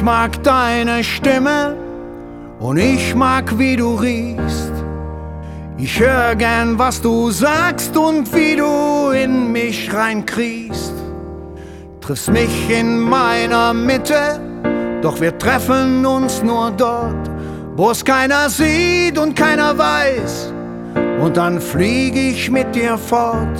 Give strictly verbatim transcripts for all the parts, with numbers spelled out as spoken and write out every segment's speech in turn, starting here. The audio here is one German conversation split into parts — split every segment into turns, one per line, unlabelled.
mag deine Stimme und ich mag, wie du riechst. Ich hör gern, was du sagst und wie du in mich reinkriechst. Triffst mich in meiner Mitte, doch wir treffen uns nur dort, wo es keiner sieht und keiner weiß. Und dann flieg ich mit dir fort.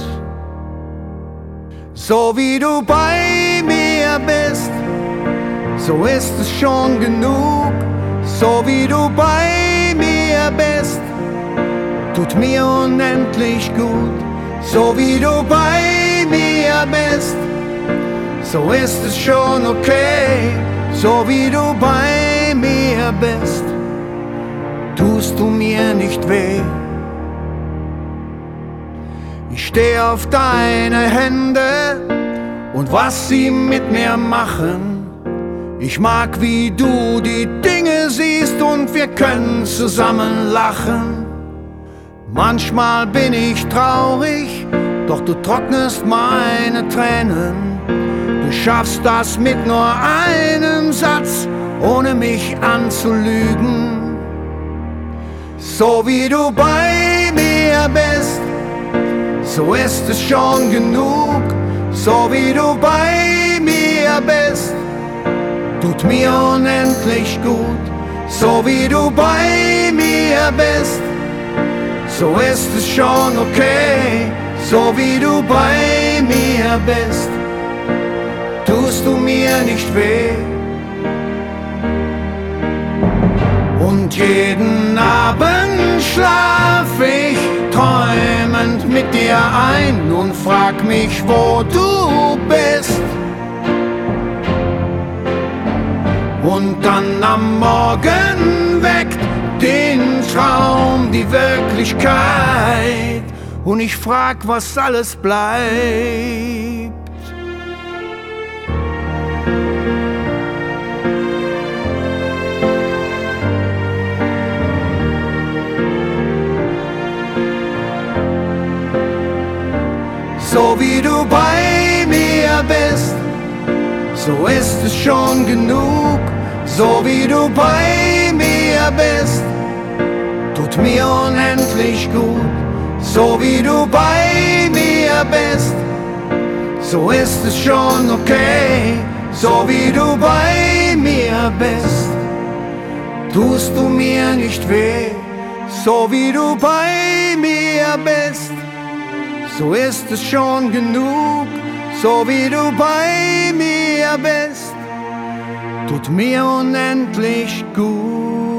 So wie du bei mir bist, so ist es schon genug. So wie du bei mir bist, tut mir unendlich gut. So wie du bei mir bist, so ist es schon okay. So wie du bei mir bist, tust du mir nicht weh. Ich steh auf deine Hände und was sie mit mir machen. Ich mag, wie du die Dinge siehst und wir können zusammen lachen. Manchmal bin ich traurig, doch du trocknest meine Tränen. Du schaffst das mit nur einem Satz, ohne mich anzulügen. So wie du bei mir bist, so ist es schon genug. So wie du bei mir bist, tut mir unendlich gut. So wie du bei mir bist, so ist es schon okay. So wie du bei mir bist, tust du mir nicht weh. Und jeden Abend schlaf ich träumend mit dir ein und frag mich, wo du bist. Und dann am Morgen weckt den Traum die Wirklichkeit und ich frag, was alles bleibt. So wie du bei mir bist, so ist es schon genug. So wie du bei mir bist, tut mir unendlich gut. So wie du bei mir bist, so ist es schon okay. So wie du bei mir bist, tust du mir nicht weh. So wie du bei mir bist, so ist es schon genug. So wie du bei mir bist, tut mir unendlich gut.